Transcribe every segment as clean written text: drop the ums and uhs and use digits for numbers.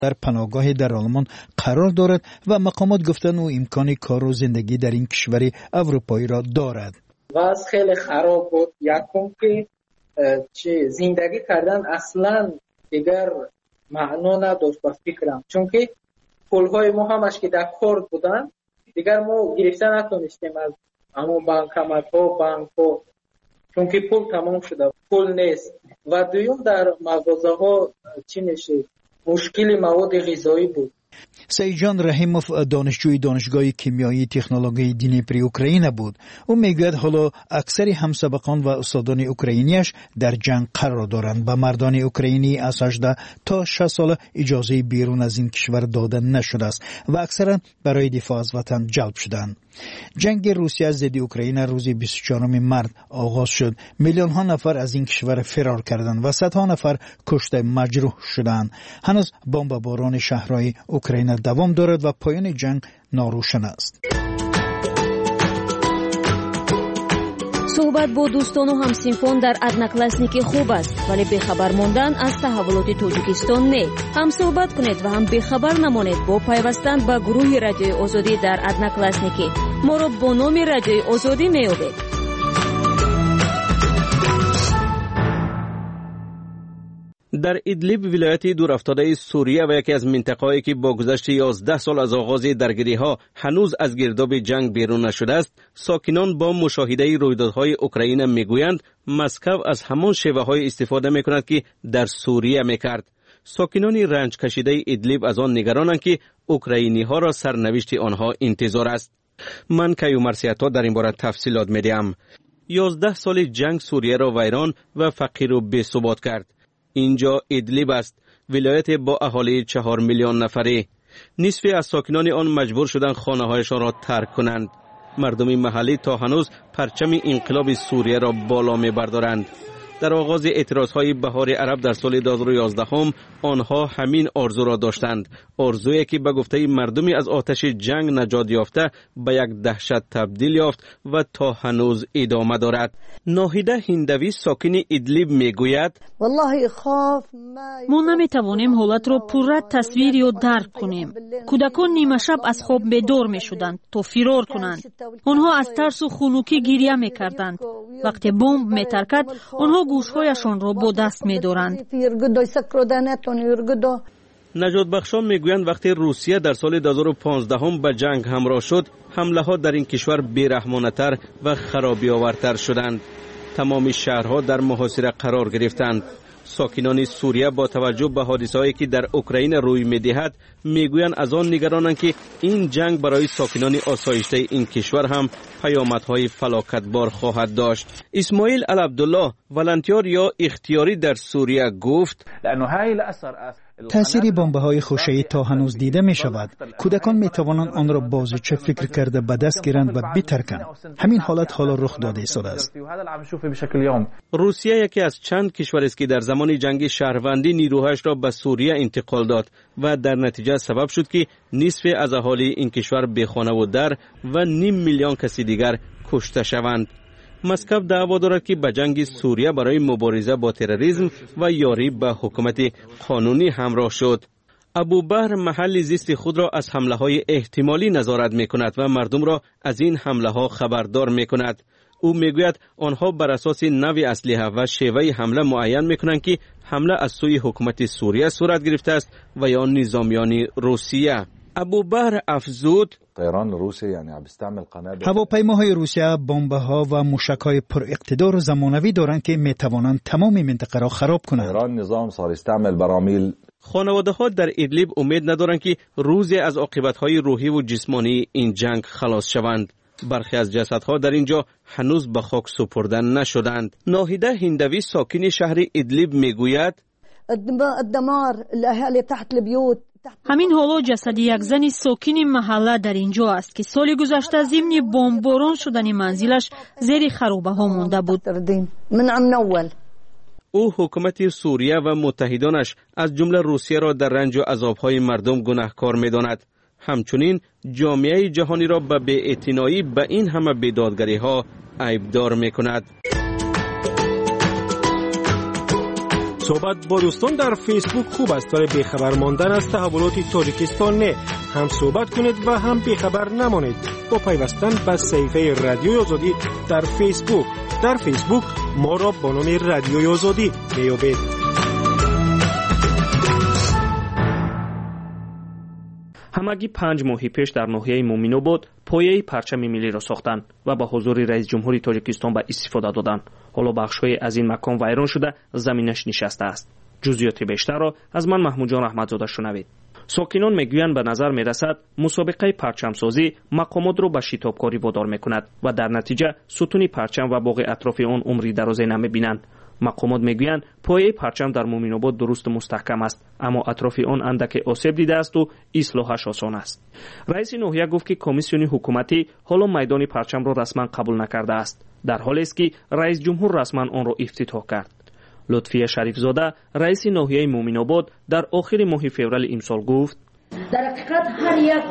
در پناهگاه در آلمان قرار دارد و مقامات گفتند او امکان کار و زندگی در این کشور اروپایی را دارد. وضع خیلی خراب بود. یکم که زندگی کردن اصلا دیگر معنا نداشت به فکرم، چون که پولهای ما همش که در کار بودن دیگر ما گرفته نتونستیم از همون بانکمات ها بانک ها، چون که پول تمام شده، پول نیست. و دوم در مغازه ها چی میشه، مشکل مواد غذایی بود. سیجان رحیموف دانشجوی دانشگاه کیمیایی تکنولوژی دنیپر اوکراین بود. او میگوید حالا اکثر همسبقان و استادان اوکراینیش در جنگ قرار دارند و مردان اوکراینی از 18 تا 60 سال اجازه بیرون از این کشور داده نشده است و اکثرا برای دفاع از وطن جلب شدند. جنگ روسیه ضد اوکراین روز 24 مارس آغاز شد. میلیون ها نفر از این کشور فرار کردند و صدها نفر کشته مجروح شدند. هنوز بمباران شهرهای اوکراین دوام دارد و پایان جنگ ناروشن است. صحبت با دوستان و همسنفان در ادناکلاسنیکی خوب است، ولی بخبر ماندن از تحولات تاجیکستان نه. هم صحبت کنید و هم بخبر نمانید با پیوستن به گروه رادیوی آزادی در ادناکلاسنیکی. ما را با نام رادیوی آزادی میابید. در ادلیب ولایت دورافتاده سوریه و یکی از منطقه‌هایی که با گذشت 11 سال از آغاز درگیری‌ها هنوز از گرداب جنگ بیرون نشده است، ساکنان با مشاهده رویدادهای اوکراین میگویند مسکو از همان شیوه‌های استفاده می‌کند که در سوریه می‌کرد. ساکنان رنج کشیده ادلیب از آن نگرانند که اوکراینی‌ها را سرنوشت آنها انتظار است. من کیومرسیاتا در این باره تفصیلات می‌دهم. 11 سال جنگ سوریه را ویران و فقیر و بی‌ثبات کرد. اینجا ادلیب است، ولایت با اهالی 4 میلیون نفری. نصف از ساکنان آن مجبور شدند خانه‌هایشان را ترک کنند. مردم محلی تا هنوز پرچم انقلاب سوریه را بالا می‌بردارند. در آغاز اعتراضهای بهار عرب در سال 2011 آنها همین آرزو را داشتند، آرزویی که به گفته مردمی از آتش جنگ نجات یافته به یک دهشت تبدیل یافت و تا هنوز ادامه دارد. ناهیده هندوی ساکن ادلیب میگوید ما نمیتوانیم حالت را پررد تصویر یا درک کنیم. کودکان نیمه شب از خواب بیدار میشدند تا فرار کنند. آنها از ترس و خنوکی گریه میکردند. وقتی بمب میترکد آنها گوشهایشان را با دست می‌دارند. نجات بخشان میگویند وقتی روسیه در سال 2015 به جنگ همراه شد، حمله ها در این کشور بی‌رحمانه‌تر و خرابی آورتر شدند. تمام شهرها در محاصره قرار گرفتند. ساکنان سوریه با توجه به حادثه‌هایی که در اوکراین روی می‌دهد میگویند از آن نگرانند که این جنگ برای ساکنان آسایشته این کشور هم پیامدهای فلاکتبار خواهد داشت. اسماعیل العبدالله ولنتیار یا اختیاری در سوریه گفت تأثیر بمب‌های خوشه‌ای تا هنوز دیده می شود. کودکان می توانند آن را بازیچه فکر کرده به دست گیرند و بترکند. همین حالت حالا رخ داده ایستاده است. روسیه یکی از چند کشور است که در زمان جنگ شهروندی نیروهایش را به سوریه انتقال داد و در نتیجه سبب شد که نصف از اهالی این کشور بی خانه و در و 5 میلیون کسی دیگر کشته شوند. مسکو دعوا دارد که به جنگ سوریه برای مبارزه با تروریسم و یاری به حکومت قانونی همراه شد. ابوبکر محل زیست خود را از حمله های احتمالی نظارت می کند و مردم را از این حمله ها خبردار می کند. او می گوید آنها بر اساس نوع اسلحه و شیوه حمله معین می کنند که حمله از سوی حکومت سوریه صورت گرفته است و یا نظامیان روسیه. ابوبکر افزود هواپیماهای روسیه بمب‌ها و موشک‌های پر اقتدار زمانوی دارند که می‌توانند تمام منطقه را خراب کنند. خانواده‌ها در ادلیب امید ندارند که روزی از عاقبت‌های روحی و جسمانی این جنگ خلاص شوند. برخی از جسدها در اینجا هنوز به خاک سپرده نشدند. ناهیده هندوی ساکن شهر ادلیب میگوید همین حالا جسد یک زن ساکن محله در اینجا است که سال گذشته ضمن بمباران شدن منزلش زیر خرابه ها مانده بود. او حکومت سوریه و متحدانش از جمله روسیه را در رنج و عذاب‌های مردم گناهکار می‌داند. همچنین جامعه جهانی را به بی‌اعتنایی به این همه بیدادگری‌ها عیبدار می‌کند. صحبت با دوستان در فیسبوک خوب است ولی بیخبر ماندن از تحولات تاجیکستان نه. هم صحبت کنید و هم بیخبر نمانید با پیوستن به صفحه رادیوی آزادی در فیسبوک. در فیسبوک ما را با نام رادیوی آزادی میابید. همگی 5 ماه پیش در ناحیه مومین‌آباد پایه پرچم ملی را ساختند و با حضور رئیس جمهوری تاجیکستان به استفاده دادند. حالا بخش‌های از این مکان ویران شده، زمینش نشسته است. جزئیات بیشتر را از من محمود جان احمدزاده شنوید. ساکنان میگویند به نظر میرسد مسابقه پرچمسازی مقامات را به شتابکاری وادار میکند و در نتیجه ستون پرچم و باقی اطراف آن عمری درازی نمیبینند. مقامات میگویند پایه پرچم در مومین‌آباد درست مستحکم است، اما اطراف آن اندک آسیب دیده است و اصلاحش آسان است. رئیس ناحیه گفت که کمیسیون حکومتی حالا میدان پرچم را رسما قبول نکرده است، در حالی است که رئیس جمهور رسما آن را افتتاح کرد. لطفیه شریفزاده رئیس ناحیه مومین‌آباد در آخر ماه فوریه امسال گفت: در حقیقت هر یک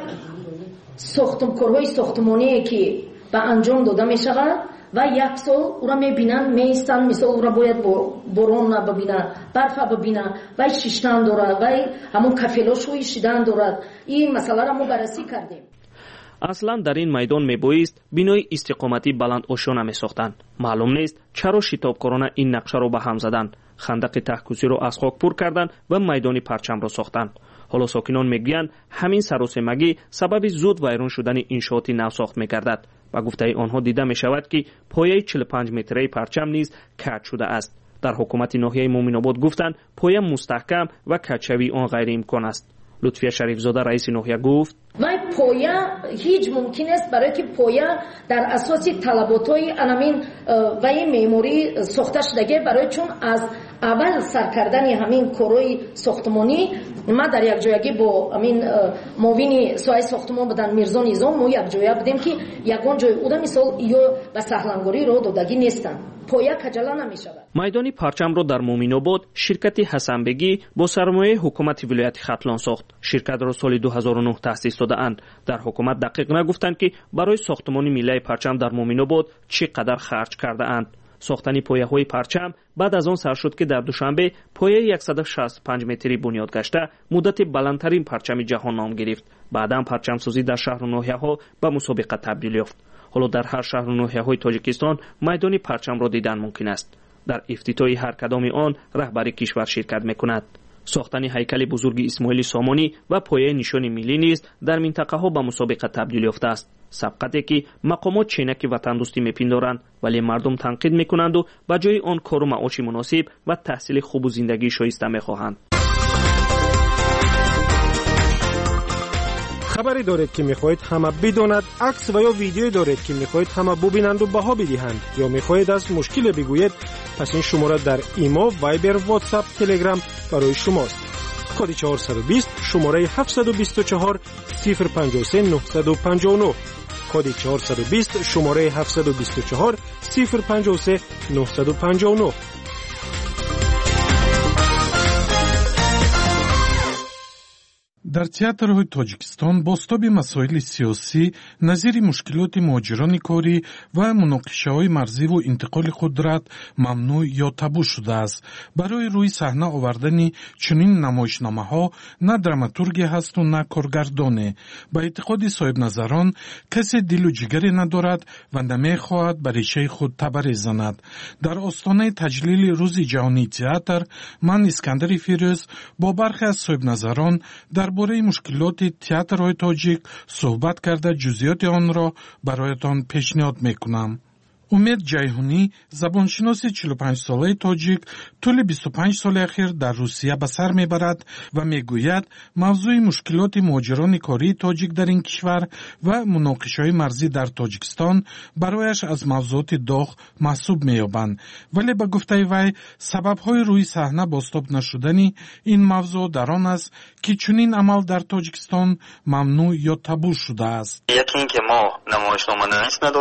کارهای ساختمانی که به انجام داده می شود و یک سال او را میبینند، میستند، مثلا او را باید باران ببینه، برف ببینه و شیشتن دارد و همون کفیلاش روی شیدن دارد. این مسئله را ما بررسی کردیم. اصلا در این میدان میبایست بینای استقامتی بلند آشانه میساختند. معلوم نیست چرا شتابکارانه این نقشه را به هم زدند. خندق تهکوسی را از خاک پر کردند و میدان پرچم را ساختند. حالا ساکنان میگویند همین سراسیمگی سبب زود ویران شدن انشاءات نوساخت میگردد. با گفته آنها دیده می شود که پایه 45 متری پرچم نیز کج شده است. در حکومت ناحیه مومین‌آباد گفتند پایه مستحکم و کج‌شوی آن غیر امکان است. لطفیه شریفزاده رئیس ناحیه گفت: پایه هیچ ممکن است برای که پایه در اساس طلبات‌های همین و این معماری ساخته شده، برای چون از اول سر کردن همین کارهای ساختمانی ما در یک جایگی با همین معاون سایه ساختمان بودن میرزا نظام ما یک جایه بودیم که یگان جای اوده مثال یا به سهلنگاری را دادگی نیستن، پایه کجلا نمی شود. میدان پرچم را در مومین‌آباد شرکت حسنبگی با سرمایه حکومت ولایت ختلان ساخت. شرکت را سال 2009 تأسیس داده اند. در حکومت دقیق نگفتند که برای ساختمان میله پرچم در مومین‌آباد چقدر خرج کرده اند. ساختن پایه‌های پرچم بعد از آن سر شد که در دوشنبه پایه 165 متری بنیاد گشته مدت بلندترین پرچم جهان نام گرفت. بعداً پرچمسازی در شهر و ناحیه‌ها به مسابقه تبدیل یافت. حالا در هر شهر و ناحیه‌های تاجیکستان میدان پرچم را دیدن ممکن است. در افتتاح هر کدام آن رهبری کشور شرکت می‌کند. ساختن هیکل بزرگ اسماعیل سامانی و پایه نشان ملی نیز در منطقه‌ها به مسابقه تبدیل یافته است. سبقتی که مقامات چینک وطن دوستی میپندارند ولی مردم تنقید میکنند و به جای آن کار و معاش مناسب و تحصیل خوب و زندگی شایسته میخواهند. خبری دارید که میخواهید همه بداند، عکس و یا ویدیویی دارید که میخواهید همه ببینند و بها بدهند، یا میخواهید از مشکل بگویید، پس این شماره در ایمو، وایبر، واتساپ، تلگرام برای شماست. کد 420 شماره 724 053 959. کد 420 شماره 724 053 959. дар театрҳои тоҷикистон бостаби масоили сиёсӣ назири мушкилоти муҳоҷирони корӣ ва муноқишаҳои марзиву интиқоли қудрат мамнӯъ ё табу шудааст. барои рӯи саҳна овардани чунин намоишномаҳо на драматурге ҳасту на коргардоне. ба эътиқоди соҳибназарон касе дилу ҷигаре надорад ва намехоҳад ба решаи худ табаре занад. дар остонаи таҷлили рӯзи ҷаҳонии театр ман искандари фирӯз бо бархе аз соҳибназарон дар бораи мушкилоти театрҳои тоҷик суҳбат карда ҷузъиёти онро бароятон пешниҳод мекунам. умед ҷайҳунӣ, забоншиноси 45-солаи тоҷик, тӯли 25 соли ахир дар Русия ба сар мебарад ва мегӯяд мавзӯи мушкилоти муҳоҷирони кории тоҷик дар ин кишвар ва муноқишаҳои марзӣ дар Тоҷикистон барояш аз мавзӯоти доғ маҳсуб меёбанд. вале ба гуфтаи вай сабабҳои рӯи саҳна бостоб нашудани ин мавзӯъ дар он аст, ки чунин амал дар Тоҷикистон мамнӯъ ё табу шудааст. яке ин ки мо намоишноманавис надорем,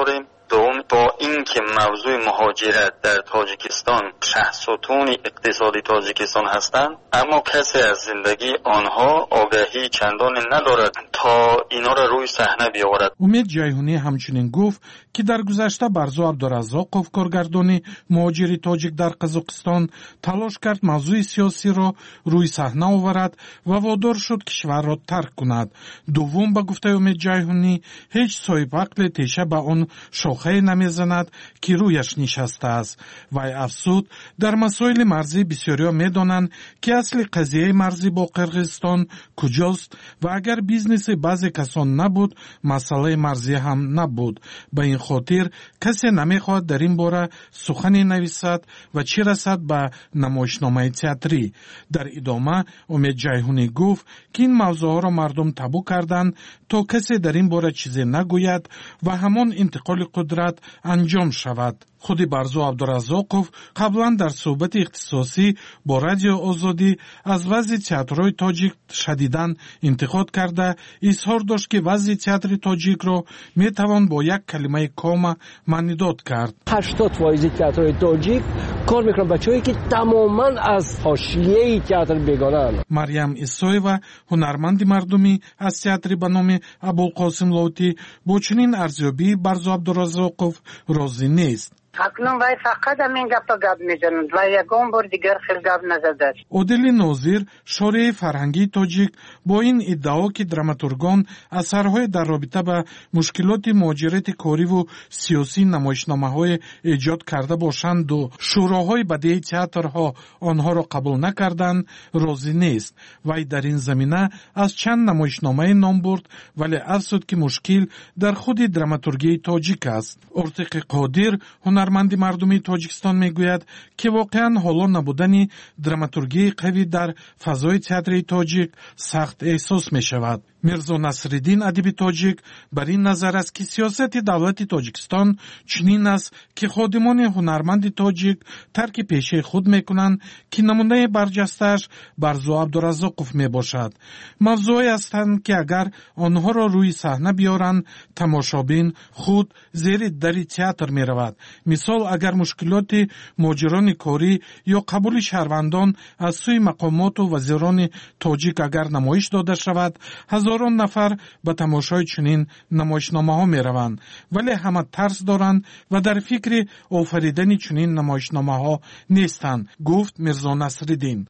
دوم با اینکه موضوع مهاجرت در تاجیکستان شهرستون اقتصادی تاجیکستان هستند، اما کسی از زندگی آنها آگاهی چندانی ندارد تا اینا را روی صحنه بیاورد. امید جیهونی همچنین گفت که در گذشته برزو عبدالرزاقов کارگردانی مهاجری تاجیک در قزاقستان تلاش کرد موضوع سیاسی را روی صحنه آورد و وادار شد کشور را ترک کند. دوم به گفته امید جیهونی هیچ صاحب عقل تیشه به آن شاخه نمیزند که رویش نشسته است. وی افزود در مسائل مرزی بسیاری میدانند که اصل قضیه مرزی با قرغیزستان کجاست و اگر بیزنس بعضی کسان نبود مسئله مرزی هم نبود. به این خاطر کسی نمیخواهد در این باره سخنی نویسد و چه رسد به نمایشنامه تئاتری. در ادامه امید جیهونی گفت که این موضوع را مردم تابو کردند تا کسی در این باره چیزی نگوید و همان انتقال قدرت انجام شود. خود برزو عبدالرزاقов قبلا در صحبت اختصاصی با رادیو آزادی از وضع تئاترهای تاجیک شدیداً انتقاد کرده اظهار داشت که وضع تئاتر تاجیک را میتوان با یک کلمه کام معنیداد کرد. 80% تئاترهای تاجیک کار میکنن بچه‌ای که تماما از حاشیه تئاتر بیگانه‌اند. مریم اسایوا هنرمند مردمی از تئاتر به نام ابوالقاسم لاوتی با چنین ارزیابی برزو عبدالرزاقов راضی نیست. اکنون وای فقط همین گپ میزنند و یکم بار دیگر خیلی گپ نزده. عادل ناظر شارع فرهنگی تاجیک با این ادعا که دراماتورگان اثرهای در رابطه با مشکلات مهاجرت کاری و سیاسی نمایشنامه‌های ایجاد کرده باشند و شوراهای بدیهی تئاترها آنها را قبول نکردند راضی نیست. وی در این زمینه از چند نمایشنامه نام برد ولی افزود که مشکل در خود دراماتورگی تاجیک است. ارتق قادر هنرمند مردمی تاجیکستان میگوید که واقعا حالا نبودن دراماتورگی قوی در فضای تئاتر تاجیک سخت احساس می شود. میرزا نصرالدین ادیب تاجیک بر این نظر است که سیاست دولت تاجیکستان چنین است که خادمان هنرمند تاجیک ترک پیشه خود میکنند که نمونه برجسته‌اش برزو عبدالرزاقов می باشد. موضوعی هستند که اگر آنها را روی صحنه بیارند تماشابین خود زیر در تئاتر می رود. مثال اگر مشکلات مهاجران کاری یا قبول شهروندان از سوی مقامات و وزیران تاجیک اگر نمایش داده شود هزاران نفر به تماشای چنین نمایشنامه ها می روند ولی همه ترس دارند و در فکر آفریدن چنین نمایشنامه ها نیستند، گفت میرزا نصرالدین.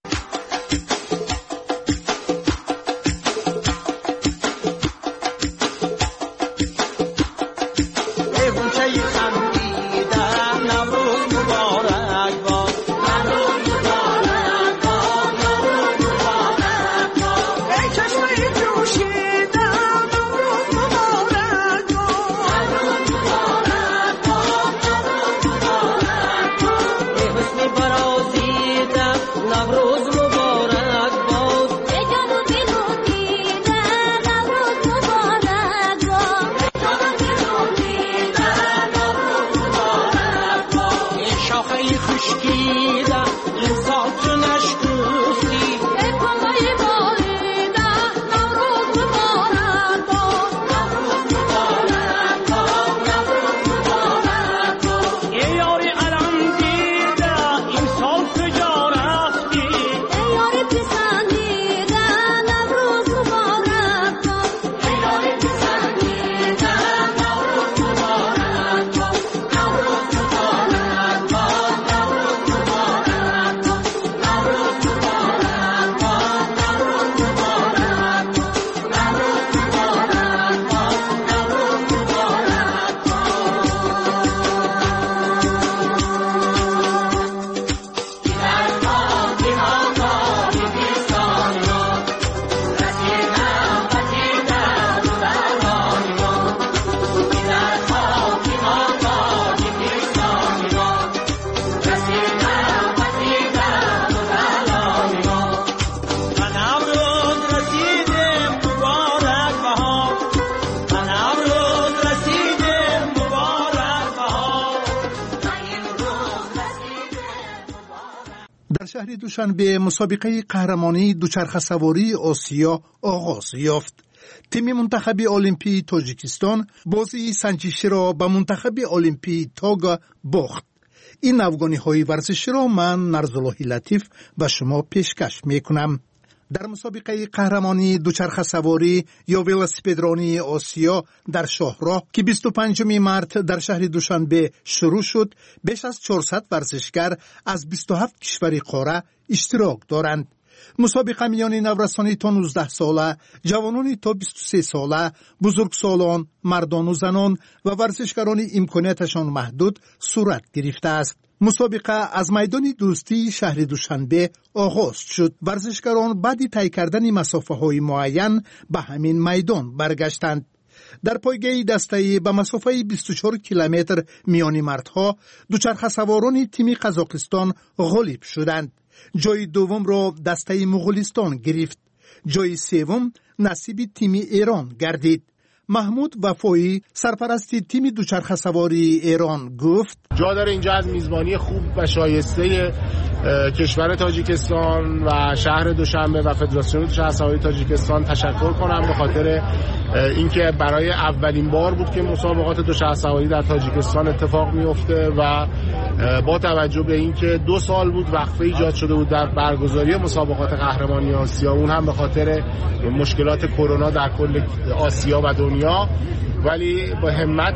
شهر دوشنبه مسابقه قهرمانی دوچرخه سواری آسیا آغاز یافت. تیم منتخب المپی تاجیکستان بازی سنجشی را به منتخب المپی تاگ باخت. این افغانی‌های ورزشی را من نرزالله لطیف به شما پیشکش میکنم. در مسابقه قهرمانی دوچرخه سواری یا ولوسپیدرانی آسیا در شاهراه که 25 مارس در شهر دوشنبه شروع شد، بیش از 400 ورزشکار از 27 کشور قاره اشتراک دارند. مسابقه میان نورسانی تا 19 ساله، جوانانی تا 23 ساله، بزرگسالان، مردان و زنان و ورزشکاران امکاناتشان محدود صورت گرفته است. مسابقه از میدان دوستی شهر دوشنبه آغاز شد. ورزشکاران بعد طی کردن مسافه‌های معین به همین میدان برگشتند. در پایگاه دسته‌ای به مسافه 24 کیلومتر میان مردها دوچرخه سواران تیم قزاقستان غالب شدند. جای دوم را دسته مغولستان گرفت. جای سوم نصیب تیم ایران گردید. محمود وفایی سرپرست تیم دوچرخه سواری ایران گفت جا داره اینجا از میزبانی خوب و شایسته کشور تاجیکستان و شهر دوشنبه و فدراسیون دوچرخه سواری تاجیکستان تشکر کنم به خاطر اینکه برای اولین بار بود که مسابقات دوچرخه سواری در تاجیکستان اتفاق میفته و با توجه به اینکه 2 سال بود وقفه ایجاد شده بود در برگزاری مسابقات قهرمانی آسیا، اون هم به خاطر مشکلات کرونا در کل آسیا و دنیا، ولی با همت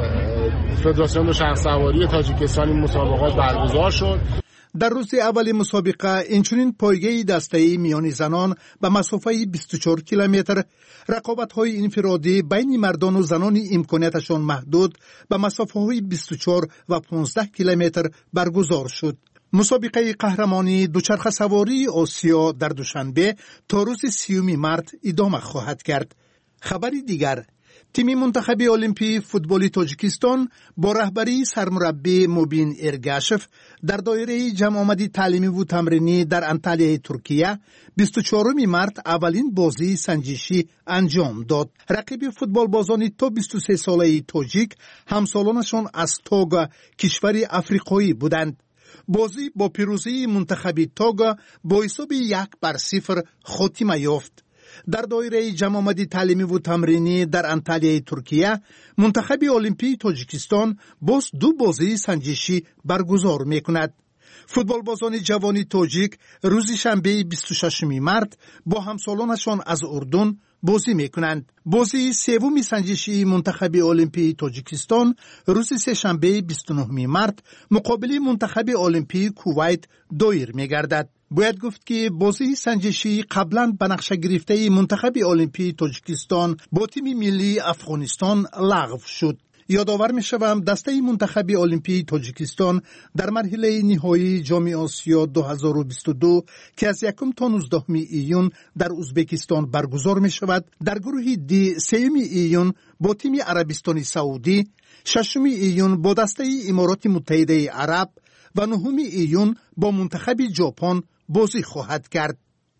فدراسیون دوچرخه سواری تاجیکستان این مسابقات برگزار شد. در روز اول مسابقه اینچنین پایگاه دسته‌ای میان زنان به مسافه 24 کیلومتر، رقابت‌های انفرادی بین مردان و زنان امکاناتشان محدود به مسافه‌های 24 و 15 کیلومتر برگزار شد. مسابقه قهرمانی دوچرخه سواری آسیا در دوشنبه تا روز 30 مارس ادامه خواهد کرد. خبری دیگر، تیم منتخب المپی فوتبال تاجیکستان با رهبری سرمربی مبین ارگاشف در دایره جمع آمدی تعلیمی و تمرینی در انطالیای ترکیه 24 مارس اولین بازی سنجشی انجام داد. رقیب فوتبال بازان تا 23 ساله تاجیک همسالانشان از توگا کشور افریقایی بودند. بازی با پیروزی منتخب توگا با حساب 1-0 خاتمه یافت. در دایره جمع آمدی تعلیمی و تمرینی در انطالیای ترکیه منتخب المپی تاجیکستان باز 2 بازی سنجشی برگزار میکند. فوتبال بازان جوانی تاجیک روز شنبه 26 مارس با همسالانشان از اردن بازی میکنند. بازی سوم سنجشی منتخب المپی تاجیکستان روز سه‌شنبه 29 مارس مقابل منتخب المپی کویت دایر میگردد. باید گفت که بازی سنجشی قبلا به نقشه گرفته منتخب المپی تاجیکستان با تیم ملی افغانستان لغو شد. یادآور می‌شوم دسته منتخب المپی تاجیکستان در مرحله نهایی جام آسیا 2022 که از 1 تا 19 ایون در ازبکستان برگزار می‌شود، در گروه دی 3 ایون با تیم عربستان سعودی، 6 ایون با دسته امارات متحده عرب و 9 ایون با منتخب ژاپن بازی خواهد کرد.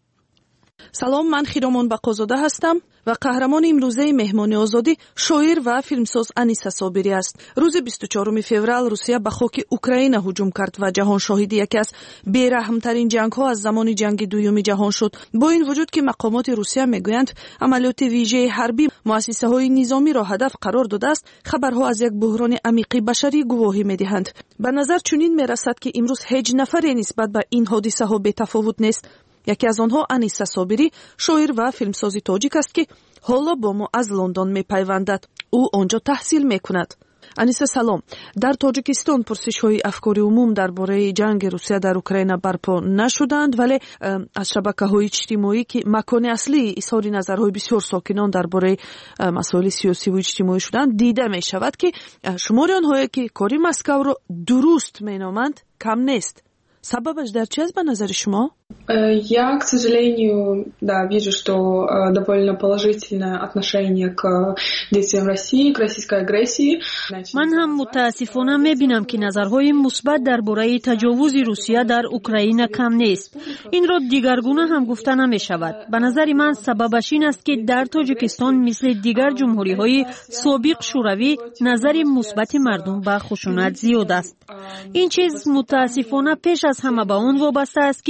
سلام، من خیرامان بقازاده هستم و قهرمان امروزه مهمان آزادی شاعر و فیلمساز انیسه صابری است. روز 24 فوریه روسیه به خاک اوکراین هجوم کرد و جهان شاهد یکی از بی‌رحم‌ترین جنگ‌ها از زمان جنگ دوم جهان شد. با این وجود که مقامات روسیه میگویند عملیات ویژه حربی مؤسسه‌های نظامی را هدف قرار داده است، خبرها از یک بحران عمیق بشری گواهی می‌دهند. به نظر چنین می‌رسد که امروز هیچ نفری نسبت به این حادثه‌ها بی‌تفاوت نیست. یکی از آنها انیسه صابری، شاعر و فیلمساز تاجیک است که حالا با ما از لندن میپیوندد. او آنجا تحصیل میکند. انیسه سلام. در تاجیکستان پرسش‌های افکار عموم درباره جنگ روسیه در اوکراین برپا نشدند، ولی از شبکه‌های اجتماعی که مکان اصلی اظهار نظرهای بسیار ساکنان درباره مسائل سیاسی و اجتماعی شدند، دیده می‌شود که شمار آنهایی که کاری مسکو را درست مینامند کم نیست. سببش در چه است به نظر شما؟ Я, к сожалению, вижу, что довольно положительное отношение к действиям России, к российской агрессии. من هم متاسفانه می‌بینم که نظرهای مثبت درباره تجاوز روسیه در اوکراین کم نیست. این را دیگرگونه هم گفته نمی‌شود. به نظر من سببش این است که در تاجیکستان مثل دیگر جمهوری‌های سابق شوروی نظر مثبت مردم به خشونت زیاد است. این چیز متاسفانه پیش از همه به آن وابسته است که در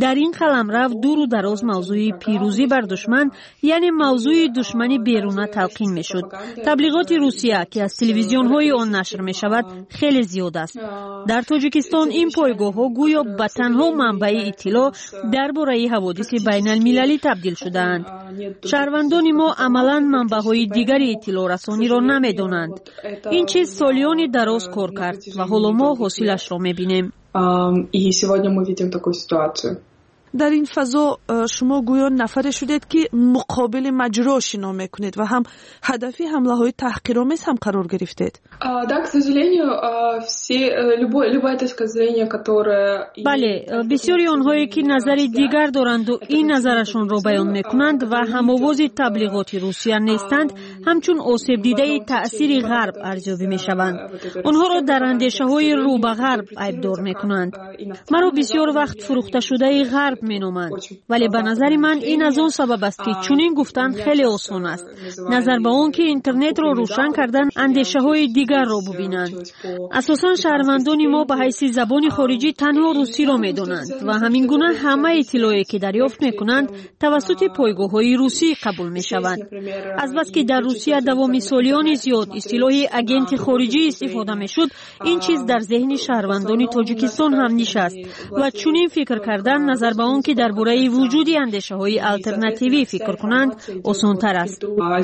در این قلمرو دور و دراز موضوع پیروزی بر دشمن یعنی موضوع دشمنی بیرون تلقین میشد. تبلیغات روسیه که از تلویزیون‌های آن نشر میشود خیلی زیاد است. در تاجیکستان این پایگاه‌ها گویا به تنها منبع اطلاع درباره حوادث بین المللی تبدیل شده‌اند. شهروندان ما عملاً منبع‌های دیگر اطلاع رسانی را نمی‌دانند. این چیز سالیان دراز کار کرد و حالا ما حاصلش را می‌بینیم. И сегодня мы видим такую ситуацию. در این فضا شما گویا نفر شدید که مقابل مجرا شنا میکنید و هم هدفی حمله های تحقیرآمیز هم قرار گرفتید. Да, к сожалению, любая точка зрения, которая بله، بسیاری آنهایی که نظر دیگر دارند و این نظرشون را بیان میکنند و هم‌آواز تبلیغات روسیه نیستند، همچون آسیب دیده تأثیر غرب ارزیابی میشوند. آنها را در اندیشه‌های رو به غرب عیب‌دار میکنند. مرا بسیار وقت فروخته شده غرب مینامند، ولی به نظر من این از آن سبب است که چنین گفتن خیلی آسان است. نظر به آن که اینترنت را روشن کردن اندیشه‌های دیگر را ببینند. اساساً شهروندان ما به حیث زبان خارجی تنها روسی را می‌دانند و همین گونه همه اطلاعاتی که دریافت می‌کنند توسط پایگاه‌های روسی قبول می‌شوند. از بس که در روسیه دوام سالیان زیاد اصطلاح اگنت خارجی استفاده می‌شد، این چیز در ذهن شهروندان تاجیکستان هم نشست و چنین فکر کردن نظر به آن که درباره وجود اندیشه‌های آلترناتیوی فکر کنند آسان‌تر است.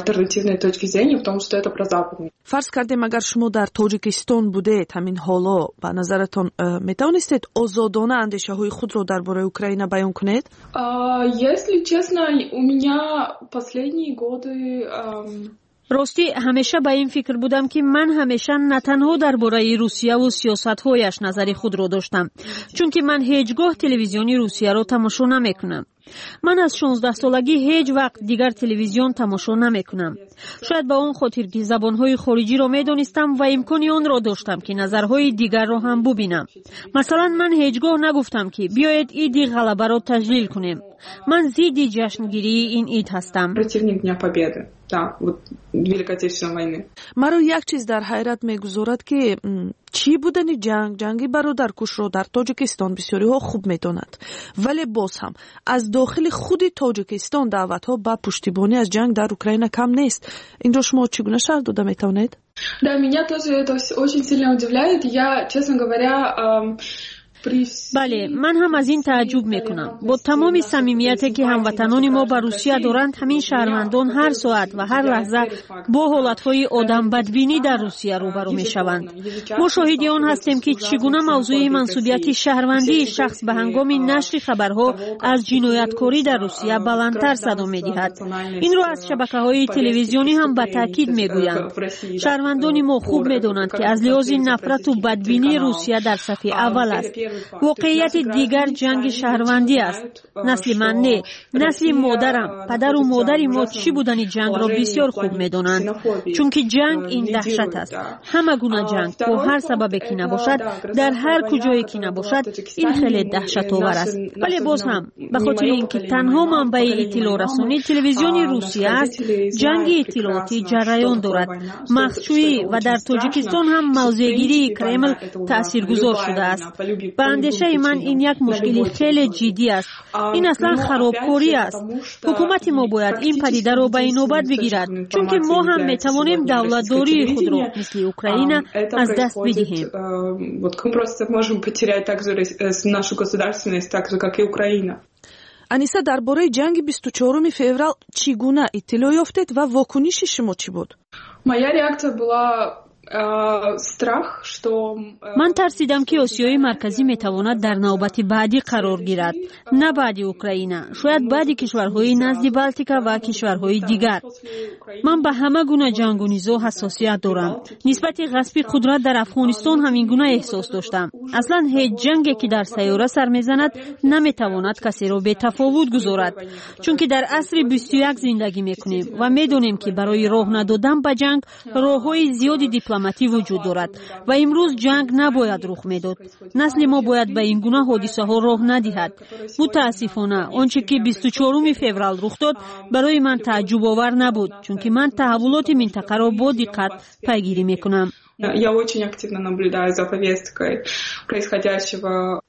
فرض کردیم اگر شما در تاجیکستان بودید همین حالا به نظرتان میتوانستید آزادانه اندیشه‌های خود را درباره اوکراین بیان کنید؟ Если честно, у меня последние годы راستی همیشه به این فکر بودم که من همیشه نه تنها درباره روسیه و سیاست‌هایش نظر خود را داشتم، چون که من هیچگاه تلویزیون روسیه را تماشا نمی‌کنم. من از 16 سالگی هیچ وقت دیگر تلویزیون تماشا نمی‌کنم. شاید به اون خاطر که زبان‌های خارجی را می‌دانستم و امکان آن را داشتم که نظرهای دیگر را هم ببینم. مثلا من هیچگاه نگفتم که بیایید عید غلبه را تجلیل کنیم. من ضد جشنگیری این عید هستم. مرا یک چیز در حیرت میگذارد که چی بودن جنگی برادرکش را در تاجیکستان بسیاری ها خوب میدانند، ولی باز هم از داخل خود تاجیکستان دعوت ها به پشتیبانی از جنگ در اوکراین کم نیست. این را شما چگونه شرح داده میتوانید؟ Да, меня тоже это очень сильно удивляет. Я, честно говоря, بله، من هم از این تعجب میکنم. با تمام صمیمیتی که هموطنان ما به روسیه دارند، همین شهروندان هر ساعت و هر لحظه با حالتهای آدم بدبینی در روسیه روبرو میشوند. ما شاهد آن هستیم که چگونه موضوع منسوبیت شهروندی شخص به هنگام نشر خبرها از جنایتکاری در روسیه بلندتر صدا میدهد. این را از شبکه‌های تلویزیونی هم به تاکید میگویند. شهروندان ما خوب میدانند که از لحاظ نفرت و بدبینی روسیه در صف اول است. واقعیت دیگر جنگ شهروندی است. نسل من نه، نسل مادرم، پدر و مادر ما چی بودن جنگ را بسیار خوب میدانند، چون که جنگ این دهشت است. همه گونه جنگ با هر سببی که نباشد، در هر کجایی که نباشد، این خیلی دهشت آور است. ولی باز هم به خاطر اینکه تنها منبع اطلاع رسانی تلویزیون روسیه است، جنگ اطلاعاتی جریان دارد. مخفیگویی و در تاجیکستان هم موضع‌گیری کرمل تاثیرگذار شده است. به اندیشه من این یک مشکل خیلی جدی است. این اصلا خرابکاری است. حکومت ما باید این پدیده را به نوبت بگیرد، چون که ما هم میتوانیم دولتداری خود را مثل اوکراین از دست بدهیم. انیسا، درباره جنگ 24 فوریه چگونه اطلاع یافتید و واکنش شما چی بود؟ Моя реакция была من ترسیدم که آسیای مرکزی میتواند در نوبت بعدی قرار گیرد، نه بعد اوکراین، شاید بعد کشورهای نزد بالتیکا و کشورهای دیگر. من به همه گونه جنگ و نزاع حساسیت دارم. نسبت غصب قدرت در افغانستان همین گونه احساس داشتم. اصلا هیچ جنگی که در سیاره سر میزند نمیتواند کسی را به تفاوت گذارد، چون که در عصر 21 زندگی میکنیم و میدونیم که برای راه ندادن به جنگ راههای زیادی دیپلماتی وجود دارد و امروز جنگ نباید رخ میداد. نسل ما باید به این گونه حادثه ها راه ندهد. متاسفانه آنچه که 24 فوریه رخ داد برای من تعجب آور نبود، چون که من تحولات منطقه را با دقت پیگیری میکنم. Я очень активно наблюдаю за повесткой происходящего.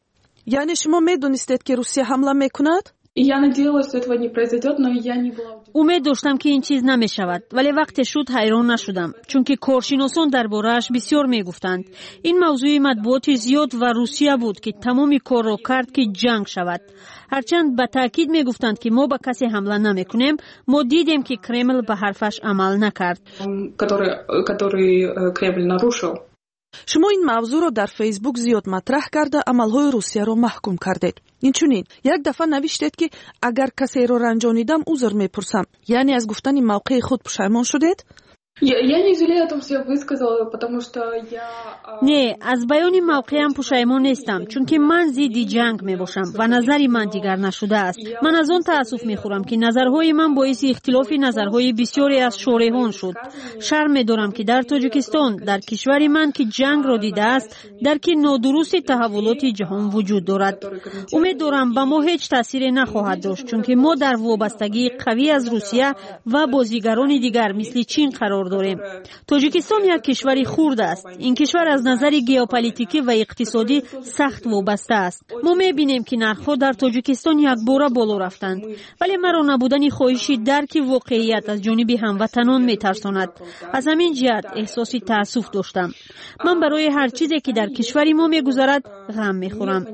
یعنی شما میدونستید که روسیه حمله میکند؟ Я надеялась, что этого не произойдет, но я не была. امید داشتم که این چیز نمیشود، ولی وقتی شد حیران نشدم، چون که کارشناسان درباره‌اش بسیار میگفتند. این موضوع مطبوعات زیاد و روسیه بود که تمام کار را کرد که جنگ شود. هرچند به تاکید میگفتند که ما به کسی حمله نمیکنیم، ما دیدیم که کرمل به حرفش عمل نکرد. Который Кремль нарушил. شما این موضوع را در فیسبوک زیاد مطرح کرده عملهای روسیه را محکوم کردید. اینچنین یک دفعه نوشتید که اگر کسی را رنجانیدم عذر میپرسم. یعنی از گفتن موقع خود پشیمان شدید؟ Я не жалею о том, что я высказала, потому что я... نه، از بیان موقعم پشیمان نیستم، چون که من ضد جنگ میباشم و نظری من دیگر نشده است. من از آن تأسف میخورم که نظرهای من باعث اختلاف نظرهای بسیاری از شارحان شد. شرم میدارم که در تاجیکستان، در کشور من که جنگ را دیده است، درک نادرست تحولات جهان وجود دارد. امید دارم به ما هیچ تأثیری نخواهد داشت، چون که ما در وابستگی قوی از روسیه و بازیگران دیگر مثل چین قرار داریم. تاجیکستان یک کشور خرد است. این کشور از نظر ژئوپلیتیکی و اقتصادی سخت وابسته است. ما می‌بینیم که نرخ‌ها در تاجیکستان یک باره بالا رفتند، ولی مرا نبودن خواهش درک واقعیت از جانب هموطنان می‌ترساند. از همین جهت احساس تأسف داشتم. من برای هر چیزی که در کشور ما می‌گذرد غم می‌خورم.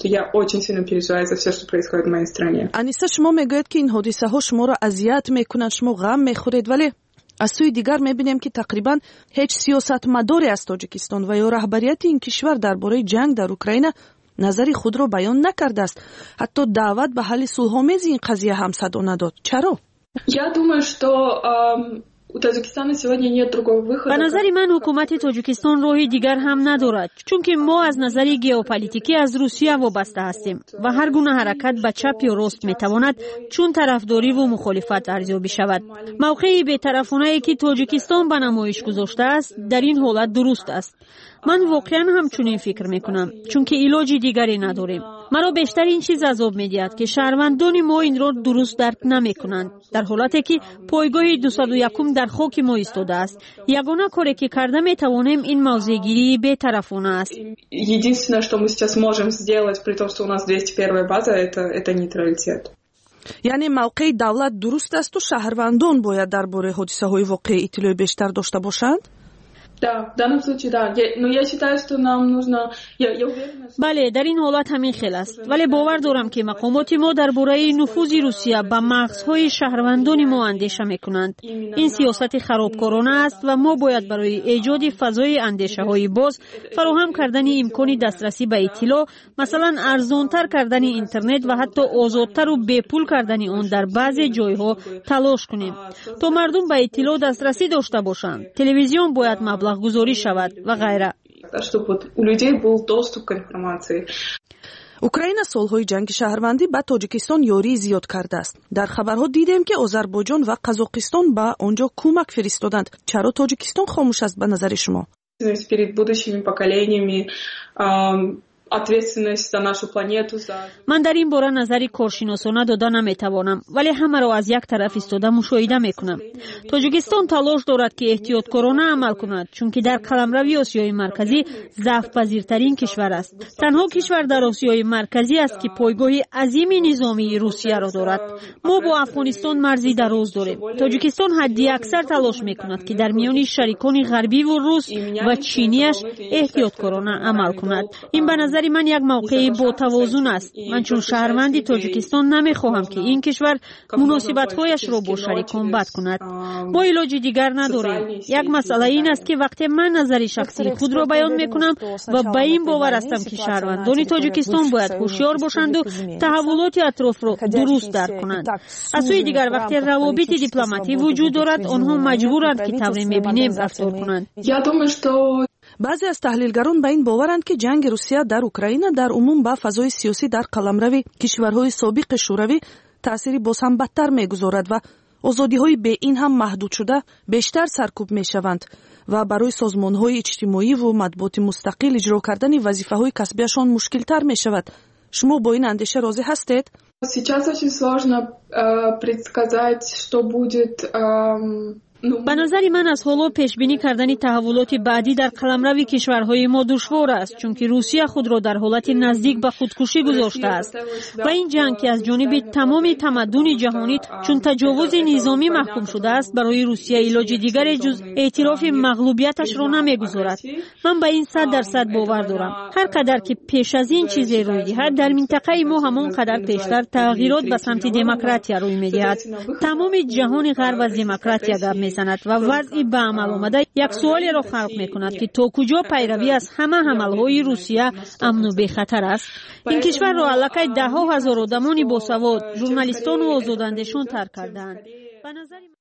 انیسه، شما میگویید که این حادثه‌ها شما را اذیت می‌کنند، شما غم می‌خورید، ولی از سوی دیگر می‌بینیم که تقریباً هیچ سیاستمداری از تاجیکستان و یا رهبریت این کشور درباره جنگ در اوکراین نظری خود را بیان نکرده است. حتی دعوت به حل صلح‌آمیز این قضیه هم صدا نداد. چرا؟ Я думаю, что у Таджикистана сегодня нет другого выхода. به نظر من حکومت تاجیکستان راه دیگر هم ندارد، چون که ما از نظر ژئوپلیتیکی از روسیه وابسته هستیم و هر گونه حرکت به چپ یا راست میتواند چون طرفداری و مخالفت ارزیابی شود. موقع بی‌طرفانه‌ای که تاجیکستان به نمایش گذاشته است در این حالت درست است. من واقعا همچنین فکر میکنم، چون که علاج دیگری نداریم. مرا بیشتر این چیز عذاب میدهد که شهروندان ما این را درست درک نمیکنند، در حالتی که پایگاه 201 در خاک ما ایستاده است. یگانه کاری که کرده میتوانیم این موضع‌گیری بی‌طرفانه است. Единственное, что мы сейчас можем сделать, при том, что у нас 201 база, это нейтралитет. یعنی موقع دولت درست است و شهروندان باید درباره حادثه‌های واقعی اطلاع بیشتر داشته باشند؟ Да, в данном случае да. Но я считаю, что нам нужно... Я уверена, что... بله، در این حالت همین خیل است، ولی باور دارم که مقامات ما درباره نفوذ روسیه به مغزهای شهروندان ما اندیشه میکنند. این سیاست خرابکارانه است و ما باید برای ایجاد فضای اندیشه‌های باز، فراهم کردن امکان دسترسی به اطلاع، مثلا ارزانتر کردن اینترنت و حتی آزادتر و بی‌پول کردن آن در بعضی جایها تلاش کنیم تا مردم به اطلاع دسترسی داشته باشند. تلویزیون باید مبلغ گذاری شود و غیره. اوکراین سالهای جنگ شهروندی به تاجیکستان یاری زیاد کرده است. در خبرها دیدیم که آذربایجان و قزاقستان به آنجا کمک فرستادند. چرا تاجیکستان خاموش است به نظر شما؟ من در این باره نظری کارشناسانه داده نمیتوانم، ولی همه را از یک طرف ایستاده مشاهده میکنم. تاجیکستان تلاش دارد که احتیاطکارانه عمل کند، چون که در قلمروی آسیای مرکزی ضعف پذیرترین کشور است. تنها کشور در آسیای مرکزی است که پایگاه عظیم نظامی روسیه را دارد. ما با افغانستان مرزی دراز داریم. تاجیکستان حدی اکثر تلاش میکند که در میان شریکان غربی و روس و چینیش احتیاطکارانه عمل کند. این به نظر من یک موقع با توازن است. من چون شهروند تاجیکستان نمیخواهم که این کشور مناسبت‌هایش را با شریکان بد کند. ما علاج دیگر نداریم. یک مسئله این است که وقتی من نظر شخصی خود را بیان میکنم و به این باور هستم که شهروندان تاجیکستان باید هوشیار باشند و تحولات اطراف را درست درک کنند. از سوی دیگر وقتی روابط دیپلماتی وجود دارد، آنها مجبورند که طوری میبینیم رفتار کنند. بعضی از تحلیلگران به این باورند که جنگ روسیه در اوکراین در عموم به فضای سیاسی در قلمرو کشورهای سابق شوروی تأثیری باز هم بدتر میگذارد و آزادی‌های به این هم محدود شده بیشتر سرکوب میشوند و برای سازمان‌های اجتماعی و مطبوعات مستقل اجرا کردن وظیفه‌های کسبیشان مشکل‌تر میشود. شما با این اندیشه راضی هستید؟ Сейчас очень сложно предсказать, что будет به نظر من از حالا پیشبینی کردن تحولات بعدی در قلمرو کشورهای ما دشوار است، چون که روسیه خود را در حالت نزدیک به خودکشی گذاشته است و این جنگ که از جانب تمام تمدن جهانی چون تجاوز نظامی محکوم شده است، برای روسیه علاج دیگر جز اعتراف مغلوبیتش را نمیگذارد. من به این 100% باور دارم. هر قدر که پیش از این چیزی روی دهد، در منطقه ما همان قدر پیشتر تغییرات به سمت دموکراسی روی می‌دهد. تمام جهان غرب از دموکراسی گپ می‌زند و وضعی به عمل آمده یک سوالی را خلق می‌کند که تا کجا پیروی از همه عمل‌های روسیه امن و بی‌خطر است. این کشور را علاقه 10,000 آدمان باسواد، ژورنالیستان و آزاداندیشان ترک کردند. به نظر